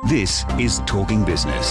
This is Talking Business.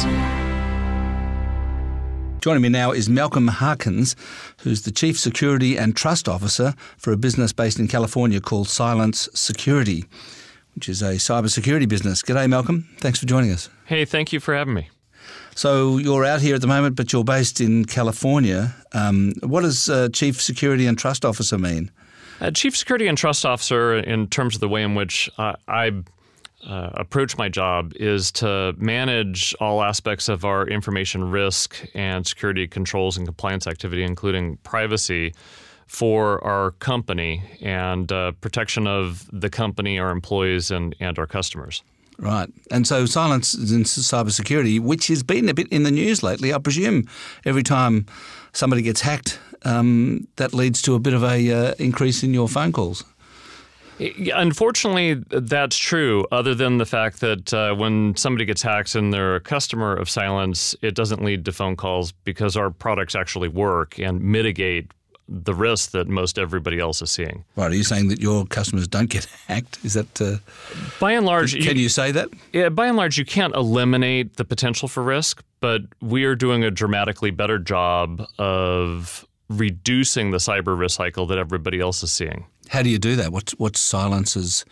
Joining me now is Malcolm Harkins, who's the Chief Security and Trust Officer for a business based in California called Cylance Security, which is a cybersecurity business. G'day, Malcolm. Thanks for joining us. Hey, thank you for having me. So you're out here at the moment, but you're based in California. What does Chief Security and Trust Officer mean? Chief Security and Trust Officer, in terms of the way in which I approach my job, is to manage all aspects of our information risk and security controls and compliance activity, including privacy, for our company and protection of the company, our employees, and our customers. Right. And so Cylance is in cybersecurity, which has been a bit in the news lately. I presume every time somebody gets hacked, that leads to a bit of a increase in your phone calls. Unfortunately, that's true, other than the fact that when somebody gets hacked and they're a customer of Cylance, it doesn't lead to phone calls because our products actually work and mitigate the risk that most everybody else is seeing. Right. Are you saying that your customers don't get hacked? Is that by and large? Can you say that? Yeah. By and large, you can't eliminate the potential for risk, but we are doing a dramatically better job of reducing the cyber risk cycle that everybody else is seeing. How do you do that? What's Cylance's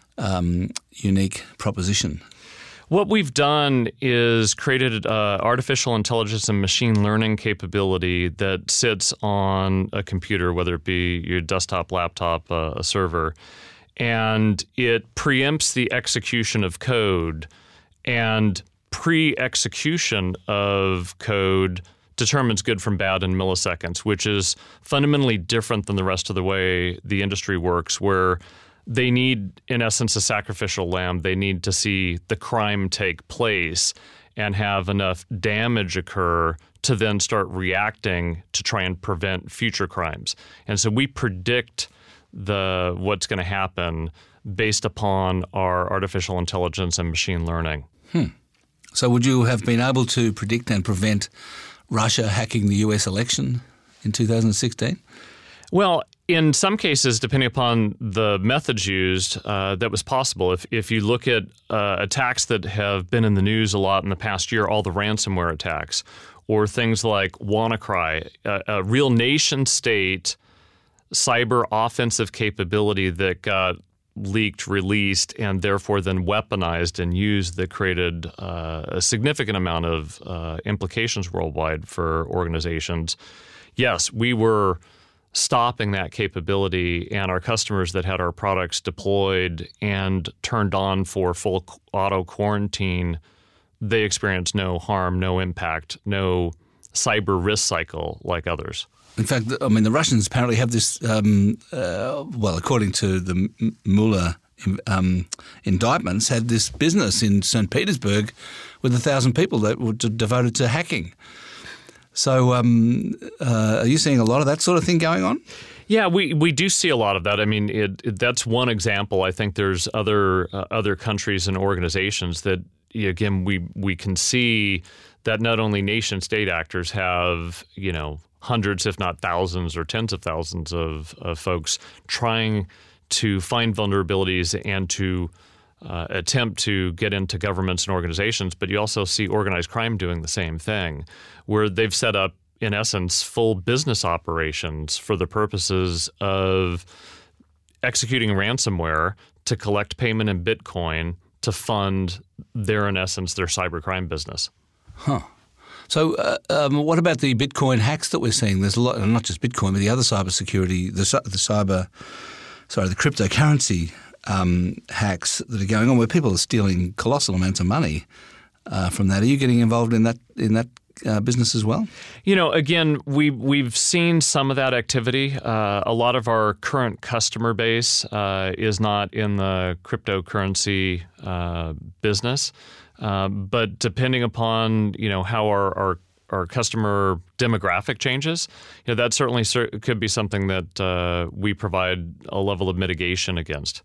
unique proposition? What we've done is created artificial intelligence and machine learning capability that sits on a computer, whether it be your desktop, laptop, a server, and it preempts the execution of code, and pre-execution of code determines good from bad in milliseconds, which is fundamentally different than the rest of the way the industry works, where they need, in essence, a sacrificial lamb. They need to see the crime take place and have enough damage occur to then start reacting to try and prevent future crimes. And so we predict what's going to happen based upon our artificial intelligence and machine learning. So would you have been able to predict and prevent Russia hacking the US election in 2016? Well, in some cases, depending upon the methods used, that was possible. If you look at attacks that have been in the news a lot in the past year, all the ransomware attacks, or things like WannaCry, a real nation-state cyber offensive capability that got leaked, released, and therefore then weaponized and used, that created a significant amount of implications worldwide for organizations. Yes, we were stopping that capability, and our customers that had our products deployed and turned on for full auto quarantine, they experienced no harm, no impact, no cyber risk cycle like others. In fact, I mean, the Russians apparently have this, according to the Mueller indictments, had this business in St. Petersburg with 1,000 people that were devoted to hacking. So are you seeing a lot of that sort of thing going on? Yeah, we do see a lot of that. I mean, that's one example. I think there's other countries and organizations that, again, we can see that not only nation-state actors have, hundreds, if not thousands or tens of thousands of folks trying to find vulnerabilities and to attempt to get into governments and organizations, but you also see organized crime doing the same thing, where they've set up, in essence, full business operations for the purposes of executing ransomware to collect payment in Bitcoin to fund their cybercrime business. Huh. So what about the Bitcoin hacks that we're seeing? There's a lot, and not just Bitcoin, but the other cybersecurity, the cryptocurrency hacks that are going on, where people are stealing colossal amounts of money from that. Are you getting involved in that business as well? Again, we've seen some of that activity. A lot of our current customer base is not in the cryptocurrency business. But depending upon how our customer demographic changes, that certainly could be something that we provide a level of mitigation against.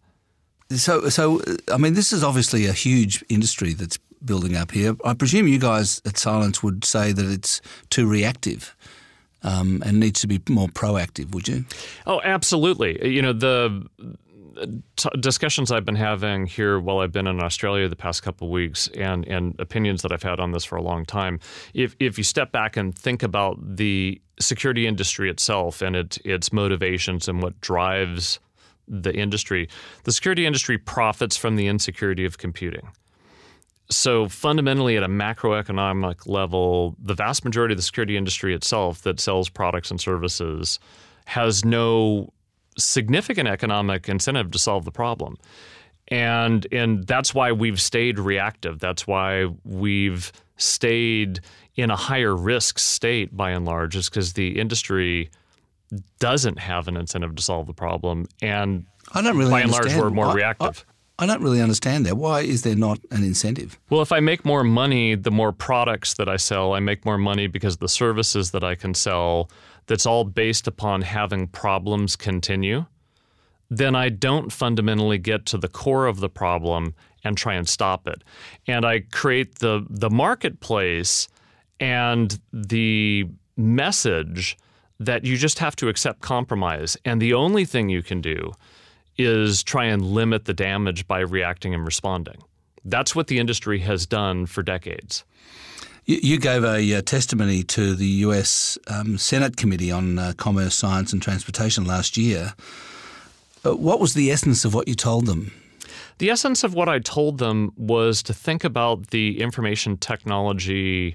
So I mean, this is obviously a huge industry that's building up here. I presume you guys at Cylance would say that it's too reactive and needs to be more proactive, would you? Oh, absolutely. discussions I've been having here while I've been in Australia the past couple of weeks, and opinions that I've had on this for a long time. If you step back and think about the security industry itself and its motivations and what drives the industry, the security industry profits from the insecurity of computing. So fundamentally, at a macroeconomic level, the vast majority of the security industry itself that sells products and services has no significant economic incentive to solve the problem. And that's why we've stayed reactive. That's why we've stayed in a higher risk state by and large, is because the industry doesn't have an incentive to solve the problem. And I don't really by and large, understand. we're more reactive. I don't really understand that. Why is there not an incentive? Well, if I make more money, the more products that I sell, I make more money because the services that I can sell, that's all based upon having problems continue, then I don't fundamentally get to the core of the problem and try and stop it. And I create the marketplace and the message that you just have to accept compromise. And the only thing you can do is try and limit the damage by reacting and responding. That's what the industry has done for decades. You gave a testimony to the US Senate Committee on Commerce, Science and Transportation last year. What was the essence of what you told them? The essence of what I told them was to think about the information technology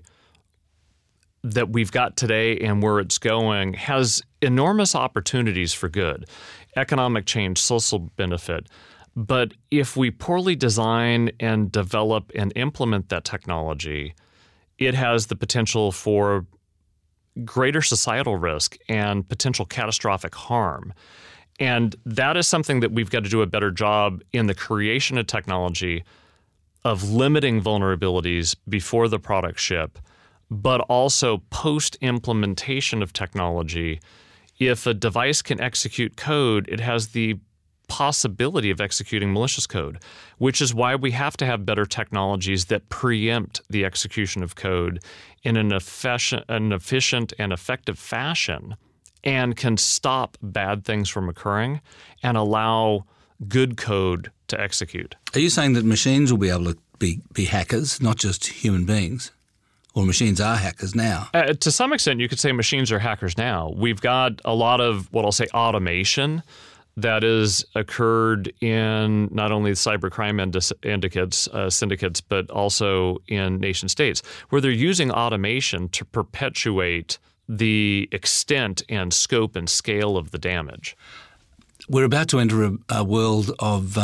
that we've got today and where it's going has enormous opportunities for good, economic change, social benefit. But if we poorly design and develop and implement that technology, it has the potential for greater societal risk and potential catastrophic harm. And that is something that we've got to do a better job in the creation of technology, of limiting vulnerabilities before the products ship, but also post-implementation of technology. If a device can execute code, it has the possibility of executing malicious code, which is why we have to have better technologies that preempt the execution of code in an efficient and effective fashion and can stop bad things from occurring and allow good code to execute. Are you saying that machines will be able to be hackers, not just human beings? Or machines are hackers now? To some extent, you could say machines are hackers now. We've got a lot of what I'll say automation that has occurred in not only the cybercrime syndicates, but also in nation states, where they're using automation to perpetuate the extent and scope and scale of the damage. We're about to enter a world of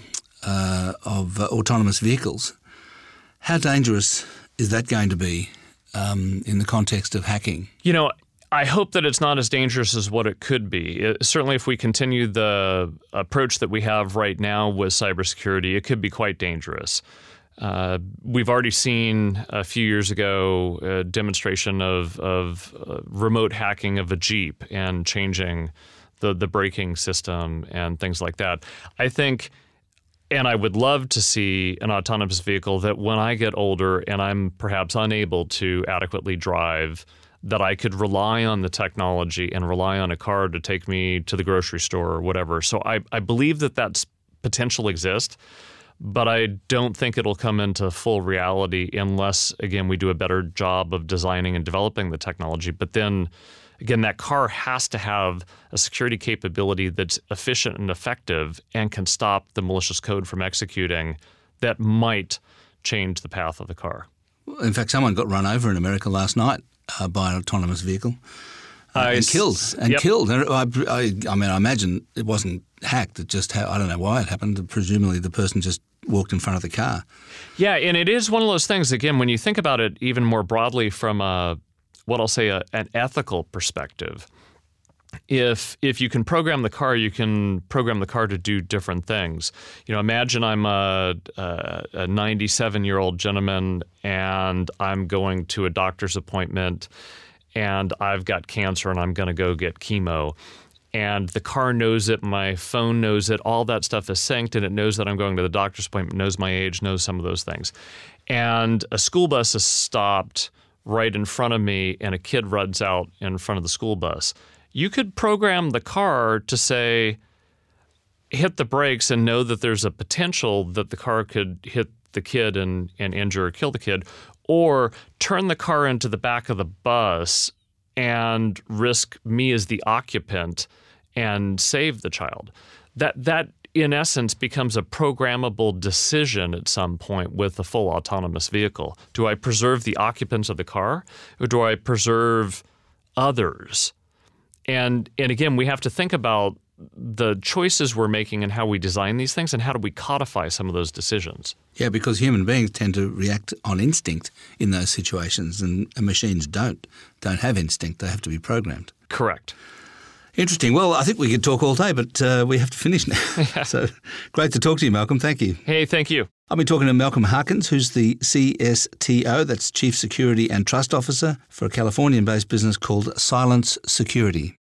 autonomous vehicles. How dangerous is that going to be in the context of hacking? You know, I hope that it's not as dangerous as what it could be. Certainly, if we continue the approach that we have right now with cybersecurity, it could be quite dangerous. We've already seen a few years ago a demonstration of remote hacking of a Jeep and changing the braking system and things like that. I think, and I would love to see an autonomous vehicle that when I get older and I'm perhaps unable to adequately drive, that I could rely on the technology and rely on a car to take me to the grocery store or whatever. So I believe that that's potential exists, but I don't think it'll come into full reality unless, again, we do a better job of designing and developing the technology. But then, again, that car has to have a security capability that's efficient and effective and can stop the malicious code from executing that might change the path of the car. In fact, someone got run over in America last night by an autonomous vehicle and killed. I mean, I imagine it wasn't hacked. It just I don't know why it happened. Presumably the person just walked in front of the car. Yeah, and it is one of those things, again, when you think about it even more broadly from what I'll say an ethical perspective. If you can program the car, you can program the car to do different things. You know, imagine I'm a 97-year-old gentleman and I'm going to a doctor's appointment and I've got cancer and I'm going to go get chemo. And the car knows it, my phone knows it, all that stuff is synced, and it knows that I'm going to the doctor's appointment, knows my age, knows some of those things. And a school bus is stopped right in front of me and a kid runs out in front of the school bus. You could program the car to say, hit the brakes and know that there's a potential that the car could hit the kid and injure or kill the kid, or turn the car into the back of the bus and risk me as the occupant and save the child. That in essence becomes a programmable decision at some point with a full autonomous vehicle. Do I preserve the occupants of the car, or do I preserve others? And again, we have to think about the choices we're making and how we design these things, and how do we codify some of those decisions. Yeah, because human beings tend to react on instinct in those situations, and machines don't have instinct. They have to be programmed. Correct. Interesting. Well, I think we could talk all day, but we have to finish now. Yeah. So great to talk to you, Malcolm. Thank you. Hey, thank you. I've been talking to Malcolm Harkins, who's the CSTO, that's Chief Security and Trust Officer, for a Californian-based business called Cylance Security.